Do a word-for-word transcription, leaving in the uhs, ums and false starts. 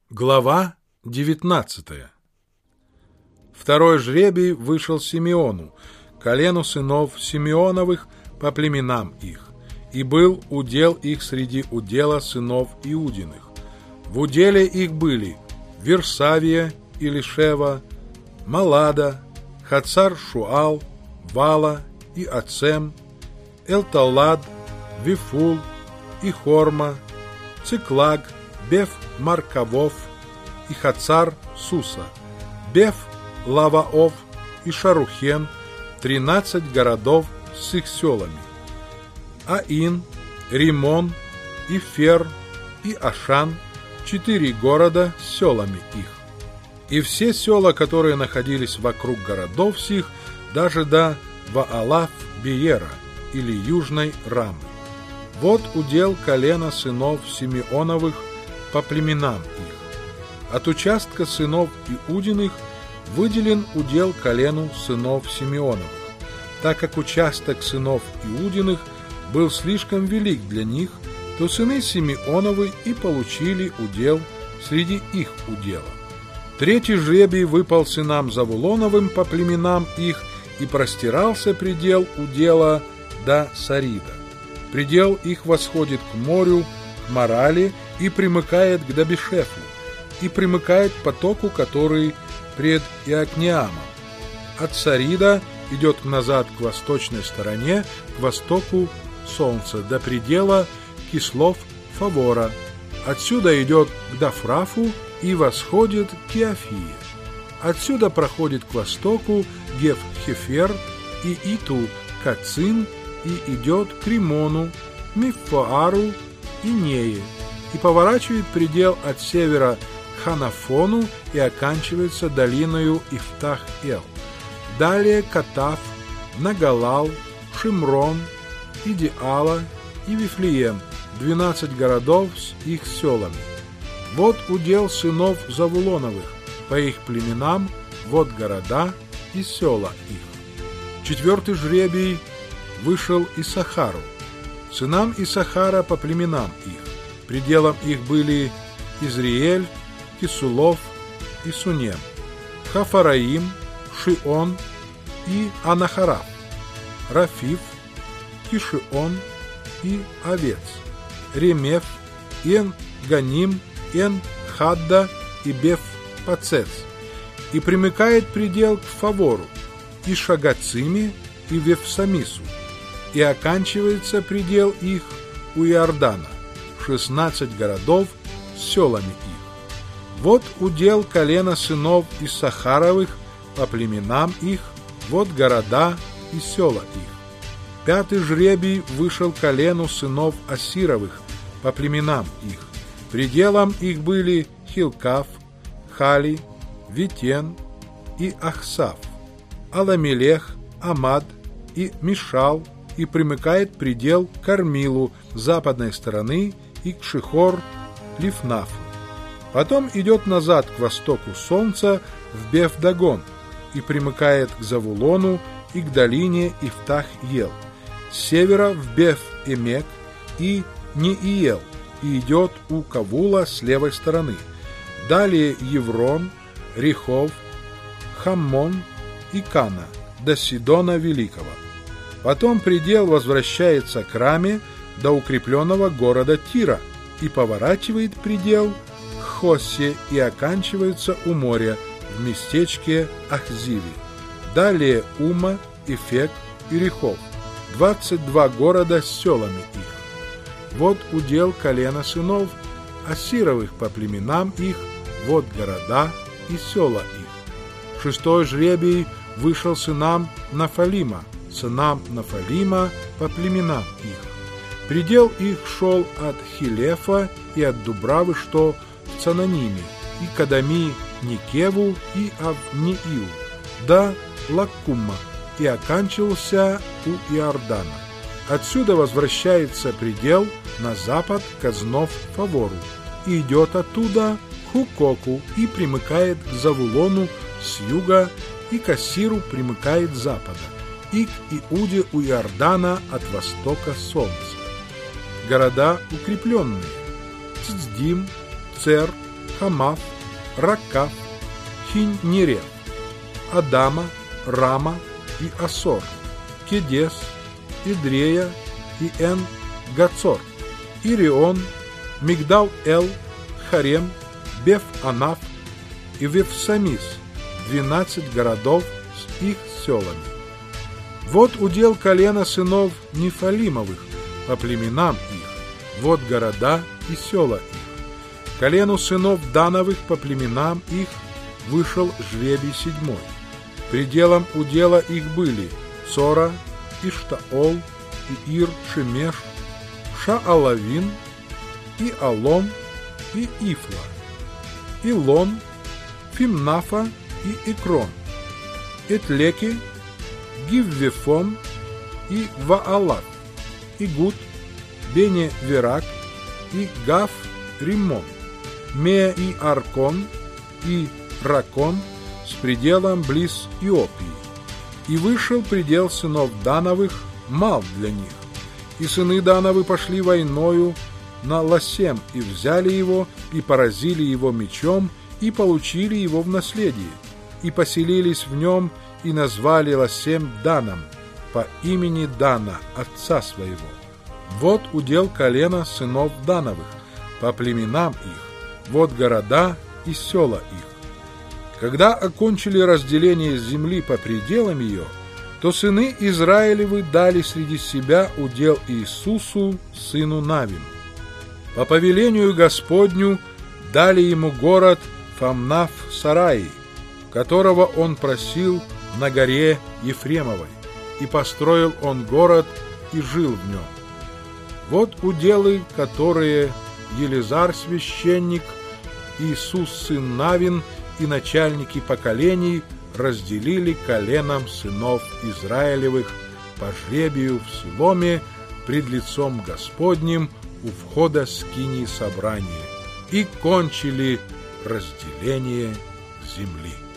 Глава девятнадцатая. Второй жребий вышел Симеону, колену сынов Симеоновых по племенам их, и был удел их среди удела сынов Иудиных. В уделе их были Версавия, Илишева, Малада, Хацар-Шуал, Вала и Ацем, Элталад, Вифул и Хорма, Циклаг, Беф-Маркавов и Хацар-Суса, Беф-Лаваов и Шарухен, тринадцать городов с их селами, Аин, Римон, Ифер и Ашан, четыре города с селами их, и все села, которые находились вокруг городов сих, даже до Ваалаф-Биера или Южной Рамы. Вот удел колена сынов Симеоновых по племенам их. От участка сынов Иудиных выделен удел колену сынов Симеоновых, так как участок сынов Иудиных был слишком велик для них, то сыны Симеоновы и получили удел среди их удела. Третий жребий выпал сынам Завулоновым по племенам их, и простирался предел удела до Сарида. Предел их восходит к морю, к Марале, и примыкает к Дабишефу, и примыкает к потоку, который пред Иокнеамом. От Сарида идет назад к восточной стороне, к востоку солнца, до предела Кислов-Фавора. Отсюда идет к Дафрафу и восходит к Иофии. Отсюда проходит к востоку Геф-Хефер и Иту Кацин, и идет к Римону, Миффоару и Нее, и поворачивает предел от севера к Ханафону и оканчивается долиною Ифтах-Эл. Далее Катав, Нагалал, Шимрон, Идиала и Вифлеем, двенадцать городов с их селами. Вот удел сынов Завулоновых по их племенам, вот города и села их. Четвертый жребий вышел Исахару, сынам Исахара по племенам их. Пределом их были Изриэль, Кисулов и Сунем, Хафараим, Шион и Анахарав, Рафиф, Кишион и Овец, Ремеф, Ен-Ганим, Ен-Хадда и Беф-Пацец, и примыкает предел к Фавору, и Шагацими, и Вефсамису, и оканчивается предел их у Иордана, шестнадцать городов с селами их. Вот удел колена сынов Иссахаровых по племенам их, вот города и села их. Пятый жребий вышел колену сынов Асировых по племенам их. Пределом их были Хилкав, Хали, Витен и Ахсав, Аламелех, Амад и Мишал, и примыкает предел к Кармилу с западной стороны и к Шихор-Лифнафу. Потом идет назад к востоку солнца в Беф-Дагон и примыкает к Завулону и к долине Ифтах-Ел, с севера в Беф-Эмек и Неиел, и идет у Кавула с левой стороны. Далее Еврон, Рехов, Хаммон и Кана до Сидона Великого. Потом предел возвращается к Раме до укрепленного города Тира и поворачивает предел к Хоссе и оканчивается у моря в местечке Ахзиви. Далее Ума, Эфек и Рехов, двадцать два города с селами их. Вот удел колена сынов Асировых по племенам их, вот города и села их. Шестой жребий вышел сынам Нафалима, сынам Нафалима по племенам их. Предел их шел от Хилефа и от Дубравы, что в Цананиме, и к Адами Никеву и Авниил, до Лаккума, и оканчивался у Иордана. Отсюда возвращается предел на запад к Азнов-Фавору, и идет оттуда к Хукоку, и примыкает к Завулону с юга, и к Ассиру примыкает с запада, и к Иуде у Иордана от востока солнца. Города укрепленные: Цицдим, Цер, Хамав, Ракав, Хиннерев, Адама, Рама и Асор, Кедес, Идрея и Эн-Гацор, Ирион, Мигдал-Эл, Харем, Беф-Анаф и Вефсамис, двенадцать городов с их селами. Вот удел колена сынов Нефалимовых по племенам их, вот города и села их. Колену сынов Дановых по племенам их вышел жребий седьмой. Пределом удела их были Сора, Иштаол, и Ир-Шемеш, Шаалавин, и Алом, и Ифла, Илон, Фимнафа и Икрон, Этлеки, Гиввефом и Ваалат, Игут, Бене-Верак и Гав-Риммон, Ме и Аркон и Ракон с пределом близ Иопии. И вышел предел сынов Дановых мал для них. И сыны Дановы пошли войною на Ласем, и взяли его, и поразили его мечом, и получили его в наследие, и поселились в нем, и назвали Ласем Даном, по имени Дана, отца своего. Вот удел колена сынов Дановых, по племенам их, вот города и села их. Когда окончили разделение земли по пределам ее, то сыны Израилевы дали среди себя удел Иисусу, сыну Навину. По повелению Господню дали ему город Фамнаф-Сараи, которого он просил на горе Ефремовой, и построил он город и жил в нем. Вот уделы, которые Елизар священник, Иисус сын Навин и начальники поколений разделили коленам сынов Израилевых по жребию в Силоме пред лицом Господним у входа скинии собрания, и кончили разделение земли.